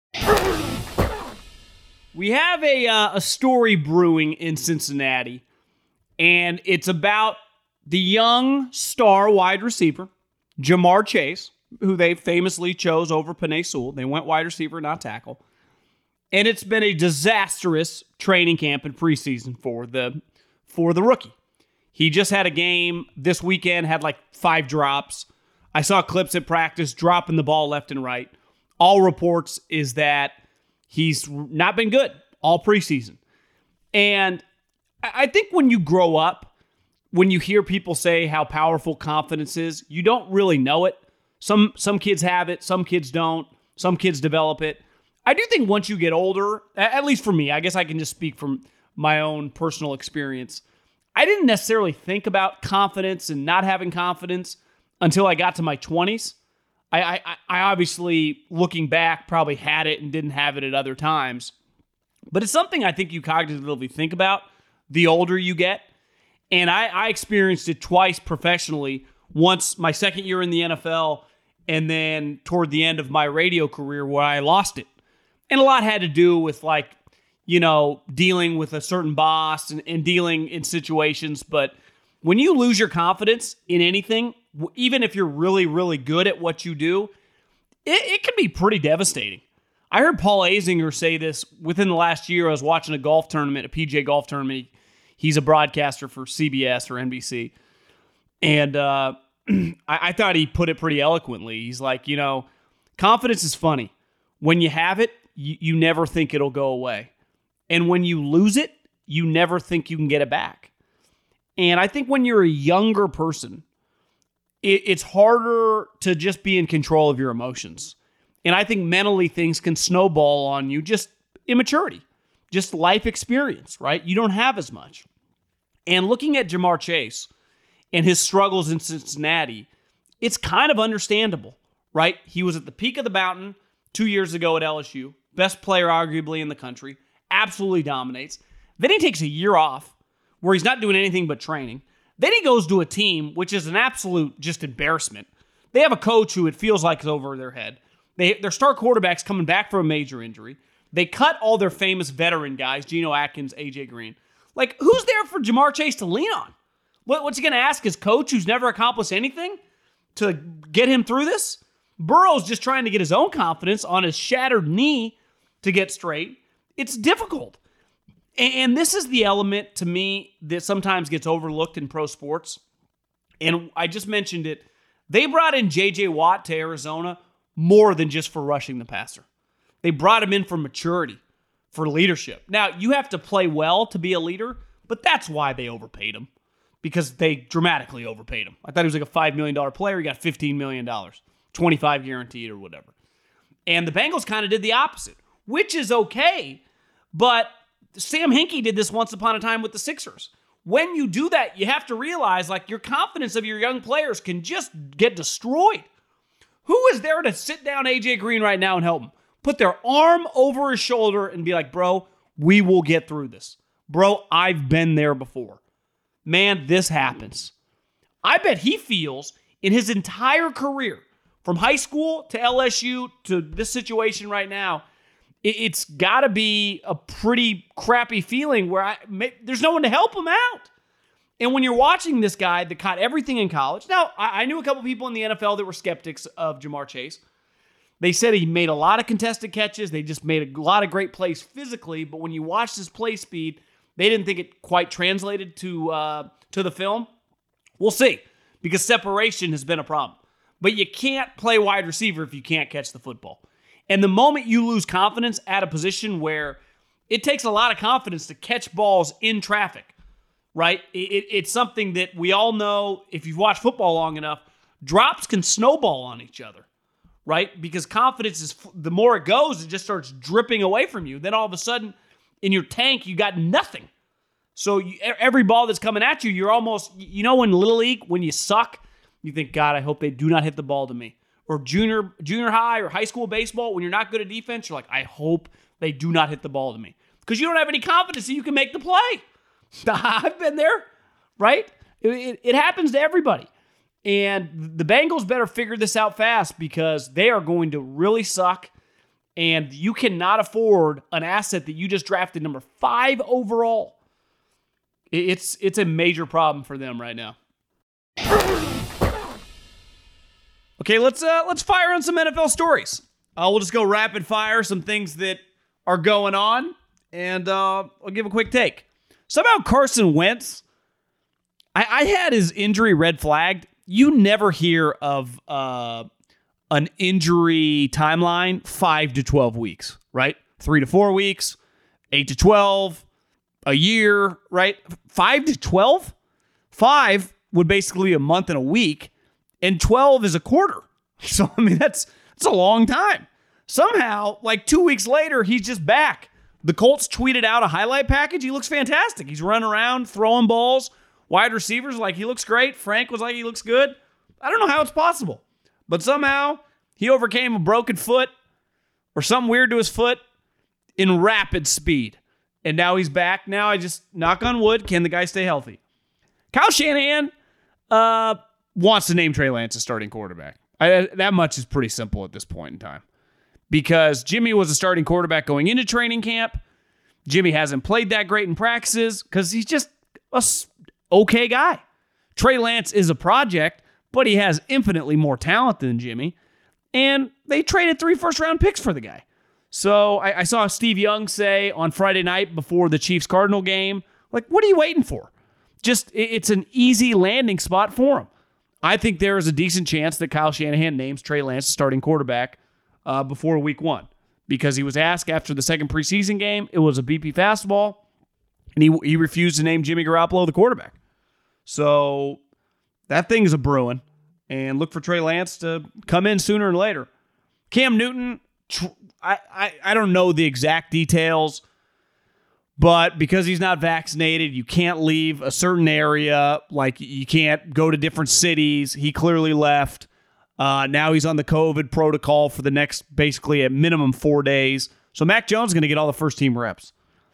We have a story brewing in Cincinnati, and it's about the young star wide receiver, Ja'Marr Chase, who they famously chose over Penei Sewell. They went wide receiver, not tackle. And it's been a disastrous training camp and preseason for the rookie. He just had a game this weekend, had like 5 drops. I saw clips at practice, dropping the ball left and right. All reports is that he's not been good all preseason. And I think when you grow up, when you hear people say how powerful confidence is, you don't really know it. Some kids have it, some kids don't. Some kids develop it. I do think once you get older, at least for me, I guess I can just speak from my own personal experience. I didn't necessarily think about confidence and not having confidence until I got to my 20s. I obviously, looking back, probably had it and didn't have it at other times. But it's something I think you cognitively think about the older you get. And I experienced it twice professionally. Once my second year in the NFL, and then toward the end of my radio career where I lost it. And a lot had to do with dealing with a certain boss and dealing in situations. But when you lose your confidence in anything, even if you're really, really good at what you do, it can be pretty devastating. I heard Paul Azinger say this within the last year. I was watching a golf tournament, a PGA golf tournament. He's a broadcaster for CBS or NBC. And I thought he put it pretty eloquently. He's like, confidence is funny. When you have it, you never think it'll go away. And when you lose it, you never think you can get it back. And I think when you're a younger person, it's harder to just be in control of your emotions. And I think mentally things can snowball on you, just immaturity, just life experience, right? You don't have as much. And looking at Ja'Marr Chase and his struggles in Cincinnati, it's kind of understandable, right? He was at the peak of the mountain 2 years ago at LSU, best player arguably in the country, absolutely dominates. Then he takes a year off where he's not doing anything but training. Then he goes to a team, which is an absolute just embarrassment. They have a coach who it feels like is over their head. Their star quarterback's coming back from a major injury. They cut all their famous veteran guys, Geno Atkins, AJ Green. Like, who's there for Ja'Marr Chase to lean on? What's he going to ask his coach who's never accomplished anything to get him through this? Burrow's just trying to get his own confidence on his shattered knee to get straight. It's difficult. And this is the element, to me, that sometimes gets overlooked in pro sports. And I just mentioned it. They brought in J.J. Watt to Arizona more than just for rushing the passer. They brought him in for maturity, for leadership. Now, you have to play well to be a leader, but that's why they overpaid him, because they dramatically overpaid him. I thought he was like a $5 million player. He got $15 million, 25 guaranteed or whatever. And the Bengals kind of did the opposite, which is okay, but Sam Hinkie did this once upon a time with the Sixers. When you do that, you have to realize, like, your confidence of your young players can just get destroyed. Who is there to sit down AJ Green right now and help him? Put their arm over his shoulder and be like, bro, we will get through this. Bro, I've been there before. Man, this happens. I bet he feels in his entire career, from high school to LSU to this situation right now, it's got to be a pretty crappy feeling where there's no one to help him out. And when you're watching this guy that caught everything in college, now, I knew a couple people in the NFL that were skeptics of Ja'Marr Chase. They said he made a lot of contested catches. They just made a lot of great plays physically. But when you watched his play speed, they didn't think it quite translated to the film. We'll see, because separation has been a problem. But you can't play wide receiver if you can't catch the football. And the moment you lose confidence at a position where it takes a lot of confidence to catch balls in traffic, right? It's something that we all know, if you've watched football long enough, drops can snowball on each other, right? Because confidence is, the more it goes, it just starts dripping away from you. Then all of a sudden, in your tank, you got nothing. So every ball that's coming at you, you're almost, in Little League, when you suck, you think, God, I hope they do not hit the ball to me. Or junior high or high school baseball, when you're not good at defense, you're like, I hope they do not hit the ball to me. Because you don't have any confidence that you can make the play. I've been there, right? It happens to everybody. And the Bengals better figure this out fast, because they are going to really suck. And you cannot afford an asset that you just drafted number 5 overall. It's a major problem for them right now. Okay, let's fire on some NFL stories. We'll just go rapid fire some things that are going on, and I'll give a quick take. Somehow Carson Wentz, I had his injury red flagged. You never hear of an injury timeline 5 to 12 weeks, right? 3 to 4 weeks, 8 to 12, a year, right? 5 to 12? 5 would basically be a month and a week. And 12 is a quarter. So, that's a long time. Somehow, like 2 weeks later, he's just back. The Colts tweeted out a highlight package. He looks fantastic. He's running around, throwing balls. Wide receivers like, he looks great. Frank was like, he looks good. I don't know how it's possible. But somehow, he overcame a broken foot or something weird to his foot in rapid speed. And now he's back. Now I just, knock on wood, can the guy stay healthy? Kyle Shanahan, wants to name Trey Lance a starting quarterback. That much is pretty simple at this point in time. Because Jimmy was a starting quarterback going into training camp. Jimmy hasn't played that great in practices because he's just a okay guy. Trey Lance is a project, but he has infinitely more talent than Jimmy. And they traded 3 first-round picks for the guy. So I saw Steve Young say on Friday night before the Chiefs-Cardinal game, like, what are you waiting for? Just, it's an easy landing spot for him. I think there is a decent chance that Kyle Shanahan names Trey Lance starting quarterback before week 1. because he was asked after the second preseason game. It was a BP fastball, and he refused to name Jimmy Garoppolo the quarterback. So that thing is a brewing, and look for Trey Lance to come in sooner or later. Cam Newton, I don't know the exact details, but because he's not vaccinated, you can't leave a certain area. Like, you can't go to different cities. He clearly left. Now he's on the COVID protocol for the next, basically, at minimum 4 days. So Mac Jones is going to get all the first-team reps.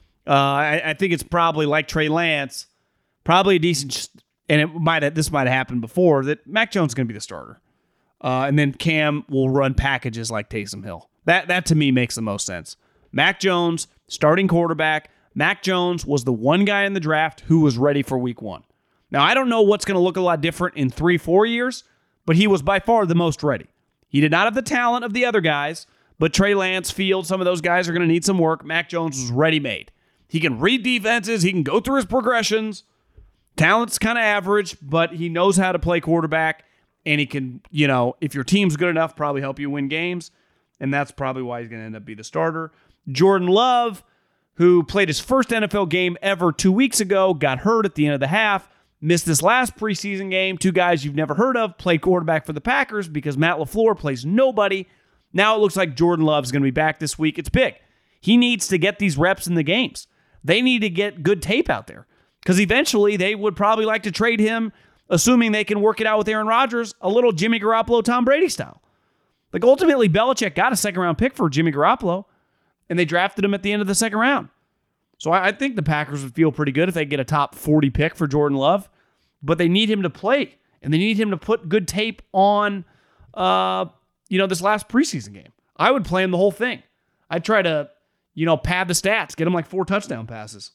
I think it's probably like Trey Lance, probably a decent, and this might have happened before, that Mac Jones is going to be the starter. And then Cam will run packages like Taysom Hill. That to me makes the most sense. Mac Jones, starting quarterback. Mac Jones was the one guy in the draft who was ready for week 1. Now, I don't know what's going to look a lot different in 3-4 years, but he was by far the most ready. He did not have the talent of the other guys, but Trey Lance, Fields, some of those guys are going to need some work. Mac Jones was ready-made. He can read defenses. He can go through his progressions. Talent's kind of average, but he knows how to play quarterback, and he can, if your team's good enough, probably help you win games, and that's probably why he's going to end up being the starter. Jordan Love, who played his first NFL game ever 2 weeks ago, got hurt at the end of the half, missed this last preseason game. Two guys you've never heard of play quarterback for the Packers because Matt LaFleur plays nobody. Now it looks like Jordan Love's going to be back this week. It's big. He needs to get these reps in the games. They need to get good tape out there because eventually they would probably like to trade him, assuming they can work it out with Aaron Rodgers, a little Jimmy Garoppolo, Tom Brady style. Like, ultimately, Belichick got a second-round pick for Jimmy Garoppolo, and they drafted him at the end of the second round. So I think the Packers would feel pretty good if they get a top 40 pick for Jordan Love, but they need him to play, and they need him to put good tape on, this last preseason game. I would play him the whole thing. I'd try to, pad the stats, get him like 4 touchdown passes.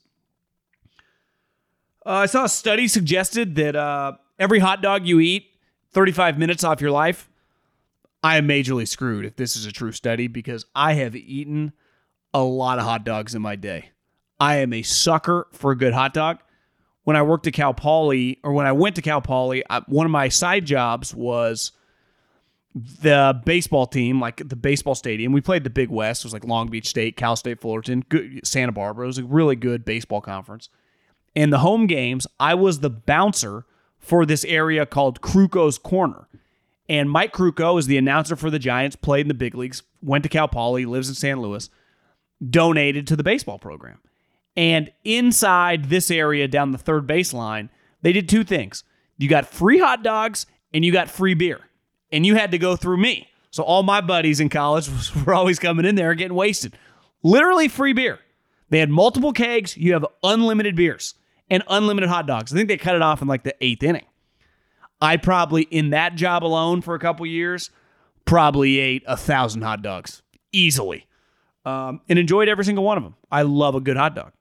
I saw a study suggested that every hot dog you eat, 35 minutes off your life. I am majorly screwed if this is a true study because I have eaten a lot of hot dogs in my day. I am a sucker for a good hot dog. When I worked at Cal Poly, or when I went to Cal Poly, one of my side jobs was the baseball team, like the baseball stadium. We played the Big West. It was like Long Beach State, Cal State Fullerton, Santa Barbara. It was a really good baseball conference. And the home games, I was the bouncer for this area called Kruko's Corner. And Mike Kruko is the announcer for the Giants, played in the big leagues, went to Cal Poly, lives in St. Louis, donated to the baseball program. And inside this area down the third baseline, they did 2 things. You got free hot dogs and you got free beer. And you had to go through me. So all my buddies in college were always coming in there and getting wasted. Literally free beer. They had multiple kegs. You have unlimited beers and unlimited hot dogs. I think they cut it off in like the 8th inning. I probably, in that job alone for a couple years, probably ate 1,000 hot dogs. Easily. And enjoyed every single one of them. I love a good hot dog.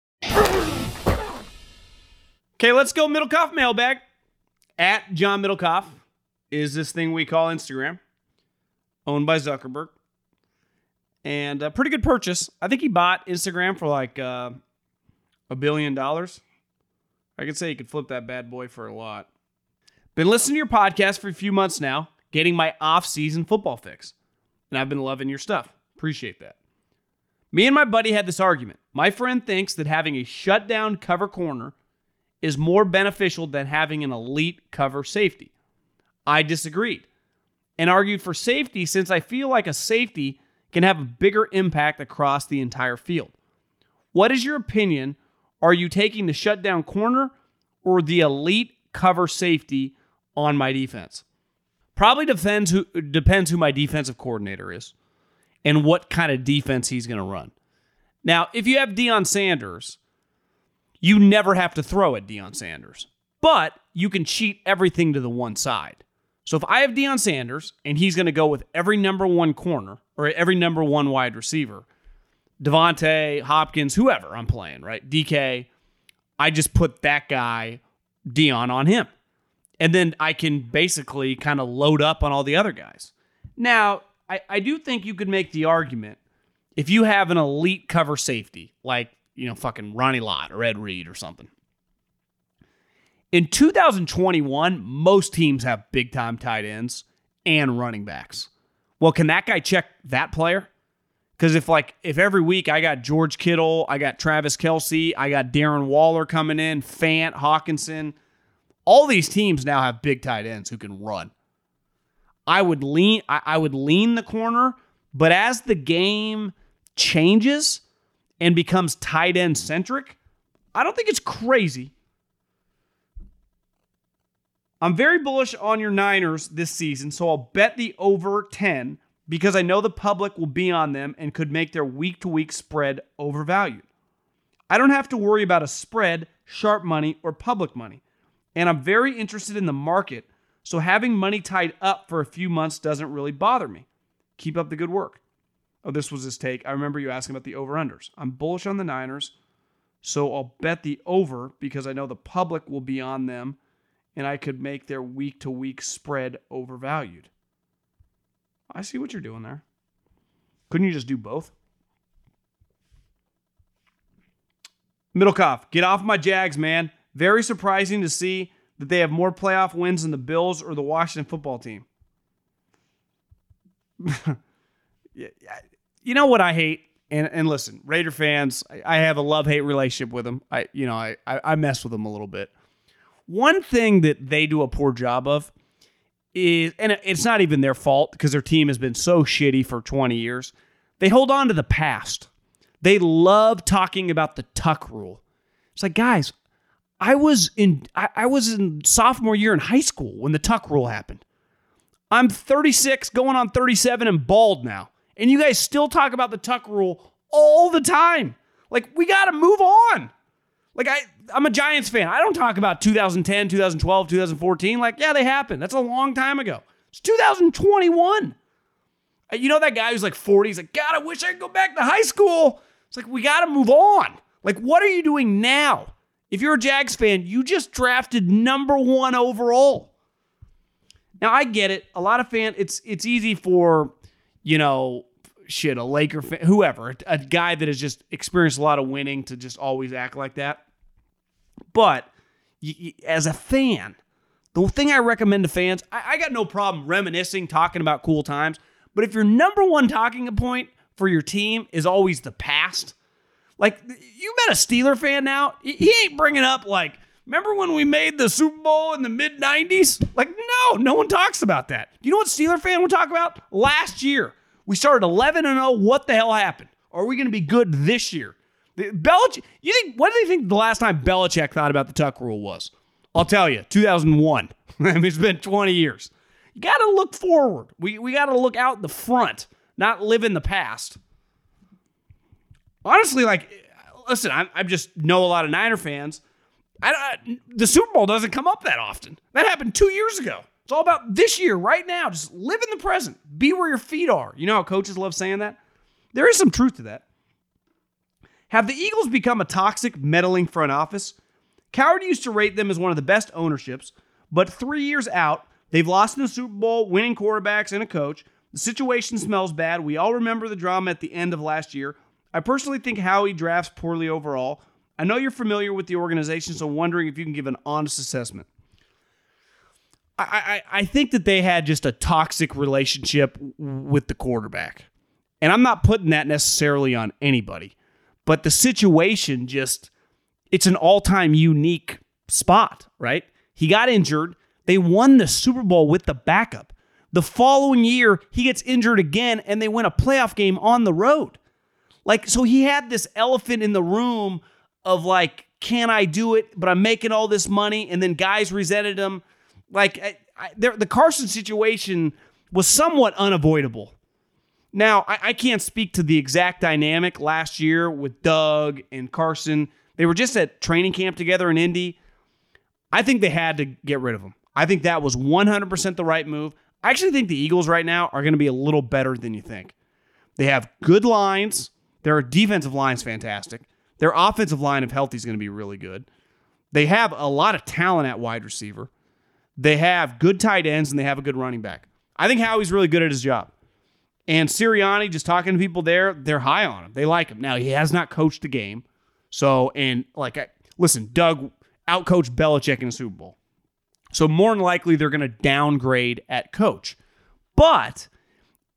Okay, let's go Middlecoff mailbag. At John Middlecoff is this thing we call Instagram, owned by Zuckerberg. And a pretty good purchase. I think he bought Instagram for like $1 billion. I could say he could flip that bad boy for a lot. Been listening to your podcast for a few months now, getting my off-season football fix. And I've been loving your stuff. Appreciate that. Me and my buddy had this argument. My friend thinks that having a shutdown cover corner is more beneficial than having an elite cover safety. I disagreed and argued for safety since I feel like a safety can have a bigger impact across the entire field. What is your opinion? Are you taking the shutdown corner or the elite cover safety on my defense? Probably depends who my defensive coordinator is and what kind of defense he's going to run. Now, if you have Deion Sanders, you never have to throw at Deion Sanders, but you can cheat everything to the one side. So if I have Deion Sanders and he's going to go with every number 1 corner or every number 1 wide receiver, Devontae, Hopkins, whoever I'm playing, right? DK, I just put that guy, Deion, on him. And then I can basically kind of load up on all the other guys. Now, I do think you could make the argument if you have an elite cover safety, like, fucking Ronnie Lott or Ed Reed or something. In 2021, most teams have big-time tight ends and running backs. Well, can that guy check that player? Because if every week I got George Kittle, I got Travis Kelce, I got Darren Waller coming in, Fant, Hawkinson, all these teams now have big tight ends who can run. I would lean the corner, but as the game changes and becomes tight end centric, I don't think it's crazy. I'm very bullish on your Niners this season, so I'll bet the over 10 because I know the public will be on them and could make their week-to-week spread overvalued. I don't have to worry about a spread, sharp money, or public money. And I'm very interested in the market, so having money tied up for a few months doesn't really bother me. Keep up the good work. Oh, this was his take. I remember you asking about the over-unders. I'm bullish on the Niners, so I'll bet the over because I know the public will be on them and I could make their week-to-week spread overvalued. I see what you're doing there. Couldn't you just do both? Middlecoff, get off my Jags, man. Very surprising to see that they have more playoff wins than the Bills or the Washington football team. You know what I hate? And listen, Raider fans, I have a love-hate relationship with them. I mess with them a little bit. One thing that they do a poor job of is, and it's not even their fault because their team has been so shitty for 20 years, they hold on to the past. They love talking about the Tuck rule. It's like, guys, I was in sophomore year in high school when the Tuck rule happened. I'm 36, going on 37 and bald now. And you guys still talk about the Tuck rule all the time. Like, we got to move on. Like, I'm a Giants fan. I don't talk about 2010, 2012, 2014. Like, yeah, they happened. That's a long time ago. It's 2021. You know that guy who's like 40? He's like, God, I wish I could go back to high school. It's like, we got to move on. Like, what are you doing now? If you're a Jags fan, you just drafted number 1 overall. Now, I get it. A lot of fans, it's easy for, a Laker fan, whoever, a guy that has just experienced a lot of winning to just always act like that. But as a fan, the thing I recommend to fans, I got no problem reminiscing, talking about cool times. But if your number 1 talking point for your team is always the past, like, you met a Steeler fan now, he ain't bringing up, like, remember when we made the Super Bowl in the mid-90s? Like, no one talks about that. Do you know what Steeler fan would talk about? Last year, we started 11-0. What the hell happened? Are we going to be good this year? Belichick, what do you think the last time Belichick thought about the Tuck rule was? I'll tell you, 2001. I mean, it's been 20 years. You got to look forward. We got to look out in the front, not live in the past. Honestly, like, listen, I just know a lot of Niner fans. The Super Bowl doesn't come up that often. That happened 2 years ago. It's all about this year, right now. Just live in the present. Be where your feet are. You know how coaches love saying that? There is some truth to that. Have the Eagles become a toxic, meddling front office? Coward used to rate them as one of the best ownerships, but 3 years out, they've lost in the Super Bowl, winning quarterbacks and a coach. The situation smells bad. We all remember the drama at the end of last year. I personally think Howie drafts poorly overall. I know you're familiar with the organization, so I'm wondering if you can give an honest assessment. I think that they had just a toxic relationship with the quarterback. And I'm not putting that necessarily on anybody. But the situation it's an all-time unique spot, right? He got injured. They won the Super Bowl with the backup. The following year, he gets injured again, and they win a playoff game on the road. Like, so he had this elephant in the room of like, can I do it? But I'm making all this money. And then guys resented him. Like, the Carson situation was somewhat unavoidable. Now, I can't speak to the exact dynamic last year with Doug and Carson. They were just at training camp together in Indy. I think they had to get rid of him. I think that was 100% the right move. I actually think the Eagles right now are going to be a little better than you think. They have good lines. Their defensive line's fantastic. Their offensive line, if healthy, is going to be really good. They have a lot of talent at wide receiver. They have good tight ends, and they have a good running back. I think Howie's really good at his job. And Sirianni, just talking to people there, they're high on him. They like him. Now, he has not coached a game. So, and listen, Doug outcoached Belichick in the Super Bowl. So more than likely, they're going to downgrade at coach. But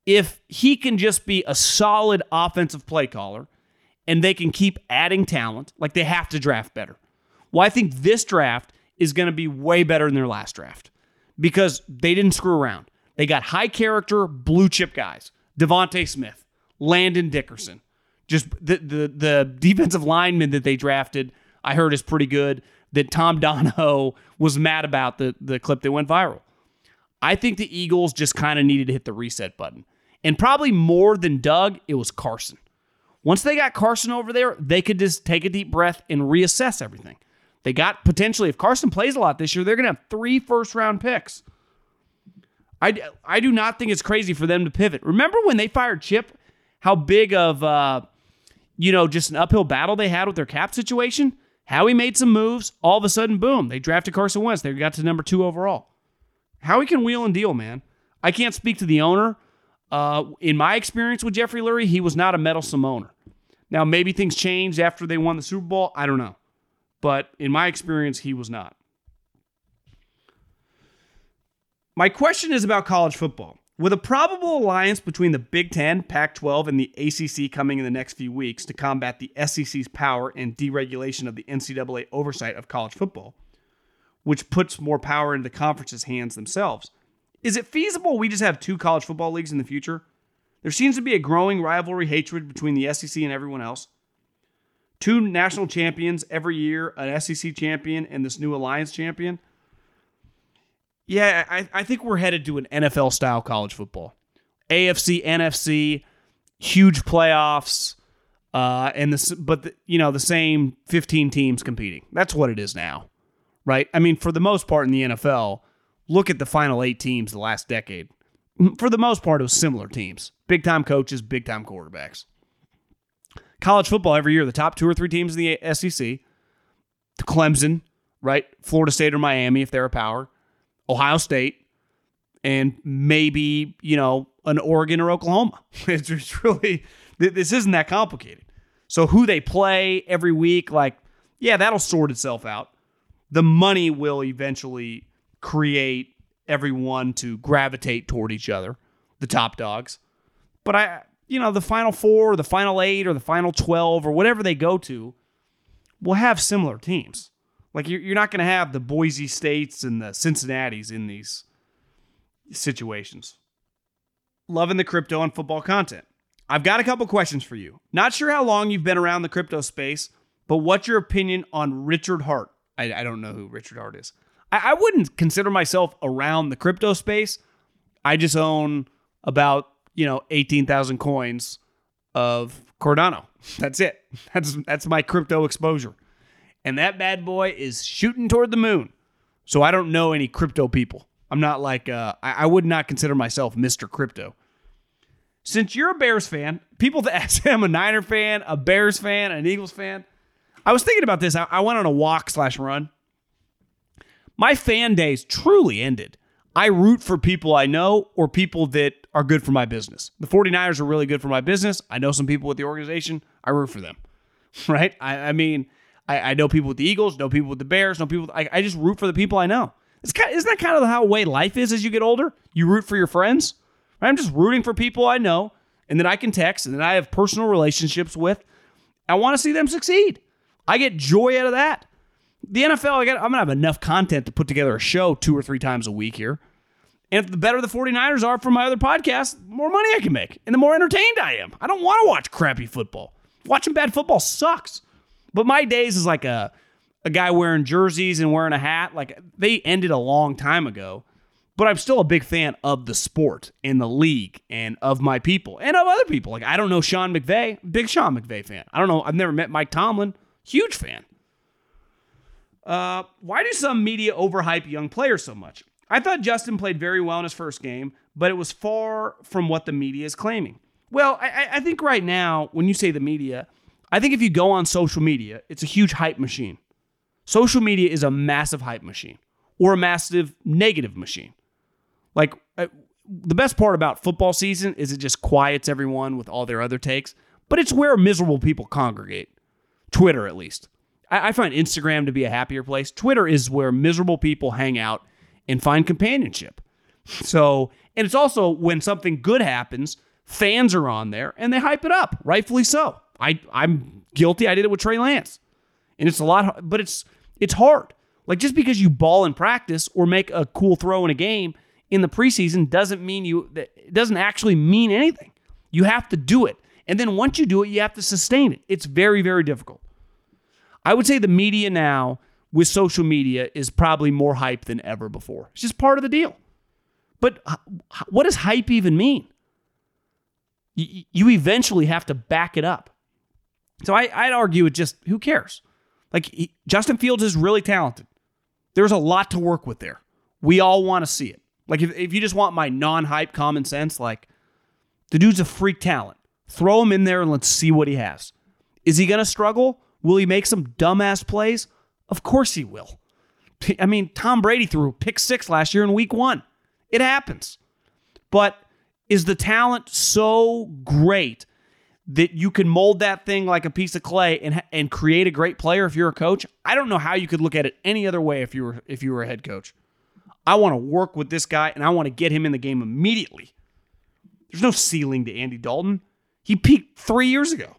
if he can just be a solid offensive play caller and they can keep adding talent, like they have to draft better. Well, I think this draft is going to be way better than their last draft because they didn't screw around. They got high character, blue chip guys. Devontae Smith, Landon Dickerson. Just the defensive lineman that they drafted, I heard is pretty good, that Tom Donahoe was mad about the clip that went viral. I think the Eagles just kind of needed to hit the reset button. And probably more than Doug, it was Carson. Once they got Carson over there, they could just take a deep breath and reassess everything. They got potentially, if Carson plays a lot this year, they're going to have 3 first-round picks. I do not think it's crazy for them to pivot. Remember when they fired Chip, how big of just an uphill battle they had with their cap situation? Howie made some moves. All of a sudden, boom, they drafted Carson Wentz. They got to number 2 overall. Howie can wheel and deal, man. I can't speak to the owner. In my experience with Jeffrey Lurie, he was not a meddlesome owner. Now, maybe things changed after they won the Super Bowl. I don't know. But in my experience, he was not. My question is about college football. With a probable alliance between the Big Ten, Pac-12, and the ACC coming in the next few weeks to combat the SEC's power and deregulation of the NCAA oversight of college football, which puts more power into the conference's hands themselves, is it feasible we just have 2 college football leagues in the future? There seems to be a growing rivalry hatred between the SEC and everyone else. 2 national champions every year, an SEC champion and this new alliance champion. Yeah, I think we're headed to an NFL-style college football. AFC, NFC, huge playoffs, the same 15 teams competing. That's what it is now, right? I mean, for the most part in the NFL, look at the final 8 teams the last decade. For the most part, it was similar teams. Big-time coaches, big-time quarterbacks. College football every year, the top 2 or 3 teams in the SEC, Clemson, right? Florida State or Miami if they're a power. Ohio State, and maybe, an Oregon or Oklahoma. It's really, this isn't that complicated. So who they play every week, that'll sort itself out. The money will eventually create everyone to gravitate toward each other, the top dogs. But the Final 4, the Final 8, or the Final 12, or whatever they go to, will have similar teams. Like, you're not going to have the Boise States and the Cincinnatis in these situations. Loving the crypto and football content. I've got a couple questions for you. Not sure how long you've been around the crypto space, but what's your opinion on Richard Hart? I don't know who Richard Hart is. I wouldn't consider myself around the crypto space. I just own about, 18,000 coins of Cardano. That's it. That's my crypto exposure. And that bad boy is shooting toward the moon. So I don't know any crypto people. I'm not I would not consider myself Mr. Crypto. Since you're a Bears fan, people that ask I'm a Niner fan, a Bears fan, an Eagles fan. I was thinking about this. I went on a walk/run. My fan days truly ended. I root for people I know or people that are good for my business. The 49ers are really good for my business. I know some people with the organization. I root for them. Right? I know people with the Eagles, know people with the Bears, know people. I just root for the people I know. Isn't that kind of how way life is as you get older? You root for your friends. Right? I'm just rooting for people I know and that I can text and that I have personal relationships with. I want to see them succeed. I get joy out of that. The NFL, I'm going to have enough content to put together a show 2 or 3 times a week here. And if the better the 49ers are for my other podcasts, the more money I can make and the more entertained I am. I don't want to watch crappy football. Watching bad football sucks. But my days is like a guy wearing jerseys and wearing a hat. Like, they ended a long time ago. But I'm still a big fan of the sport and the league and of my people and of other people. Like, I don't know Sean McVay. Big Sean McVay fan. I don't know. I've never met Mike Tomlin. Huge fan. Why do some media overhype young players so much? I thought Justin played very well in his first game, but it was far from what the media is claiming. Well, I think right now, when you say the media, I think if you go on social media, it's a huge hype machine. Social media is a massive hype machine or a massive negative machine. Like, the best part about football season is it just quiets everyone with all their other takes, but it's where miserable people congregate. Twitter, at least. I find Instagram to be a happier place. Twitter is where miserable people hang out and find companionship. So And it's also when something good happens, fans are on there and they hype it up, rightfully so. I'm guilty. I did it with Trey Lance. And it's a lot, but it's hard. Like, just because you ball in practice or make a cool throw in a game in the preseason it doesn't actually mean anything. You have to do it. And then once you do it, you have to sustain it. It's very, very difficult. I would say the media now with social media is probably more hype than ever before. It's just part of the deal. But what does hype even mean? You eventually have to back it up. So I'd argue it just, who cares? Like, Justin Fields is really talented. There's a lot to work with there. We all want to see it. Like, if you just want my non-hype common sense, like, the dude's a freak talent. Throw him in there and let's see what he has. Is he going to struggle? Will he make some dumbass plays? Of course he will. I mean, Tom Brady threw a pick 6 last year in week 1. It happens. But is the talent so great that you can mold that thing like a piece of clay and create a great player if you're a coach? I don't know how you could look at it any other way if you were a head coach. I want to work with this guy, and I want to get him in the game immediately. There's no ceiling to Andy Dalton. He peaked 3 years ago.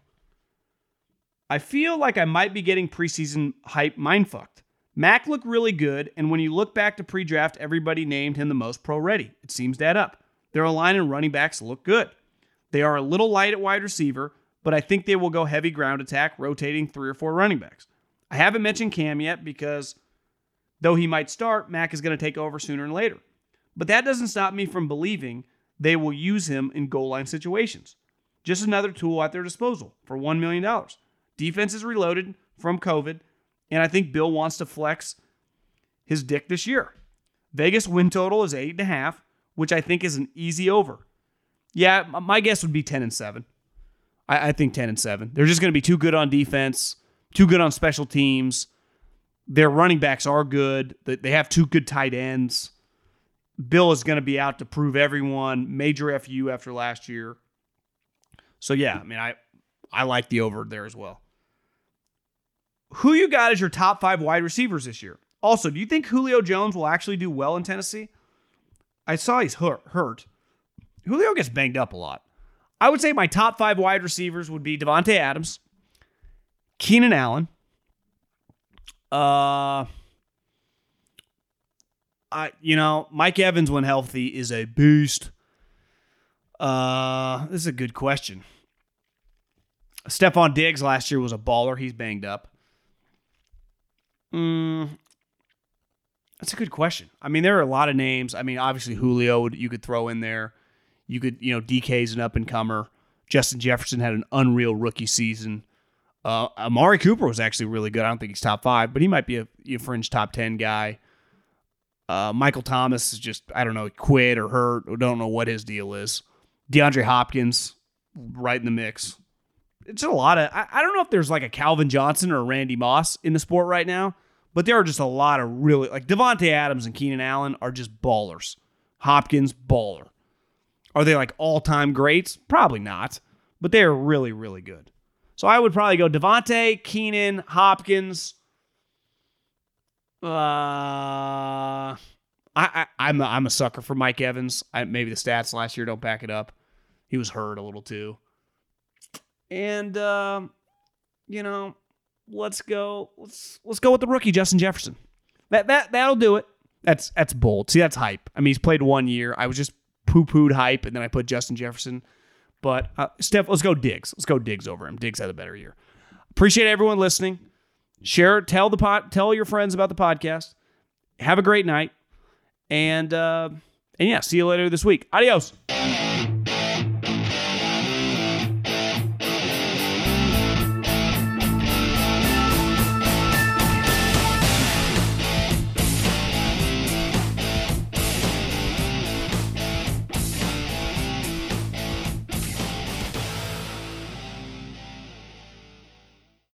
I feel like I might be getting preseason hype mind-fucked. Mac looked really good, and when you look back to pre-draft, everybody named him the most pro-ready. It seems to add up. Their line and running backs look good. They are a little light at wide receiver, but I think they will go heavy ground attack, rotating 3 or 4 running backs. I haven't mentioned Cam yet because, though he might start, Mac is going to take over sooner and later. But that doesn't stop me from believing they will use him in goal line situations. Just another tool at their disposal for $1 million. Defense is reloaded from COVID, and I think Bill wants to flex his dick this year. Vegas win total is 8.5, which I think is an easy over. Yeah, my guess would be 10-7. I think 10-7. They're just going to be too good on defense, too good on special teams. Their running backs are good. They have 2 good tight ends. Bill is going to be out to prove everyone. Major FU after last year. So, yeah, I mean, I like the over there as well. Who you got as your top 5 wide receivers this year? Also, do you think Julio Jones will actually do well in Tennessee? I saw he's hurt. Julio gets banged up a lot. I would say my top 5 wide receivers would be Devontae Adams, Keenan Allen, Mike Evans, when healthy, is a beast. This is a good question. Stephon Diggs last year was a baller. He's banged up. That's a good question. I mean, there are a lot of names. I mean, obviously Julio you could throw in there. You could, DK's an up-and-comer. Justin Jefferson had an unreal rookie season. Amari Cooper was actually really good. I don't think he's top 5, but he might be a fringe top 10 guy. Michael Thomas is just, I don't know, quit or hurt. Or don't know what his deal is. DeAndre Hopkins, right in the mix. It's a lot of, I don't know if there's like a Calvin Johnson or a Randy Moss in the sport right now, but there are just a lot of really, like Devontae Adams and Keenan Allen are just ballers. Hopkins, baller. Are they like all-time greats? Probably not, but they are really, really good. So I would probably go Devontae, Keenan, Hopkins. I'm a sucker for Mike Evans. Maybe the stats last year don't back it up. He was hurt a little too. And let's go with the rookie Justin Jefferson. That'll do it. That's bold. See, that's hype. I mean, he's played 1 year. I was just poo-pooed hype, and then I put Justin Jefferson. But Steph, let's go Diggs. Let's go Diggs over him. Diggs had a better year. Appreciate everyone listening. Share, tell your friends about the podcast. Have a great night, and yeah, see you later this week. Adios.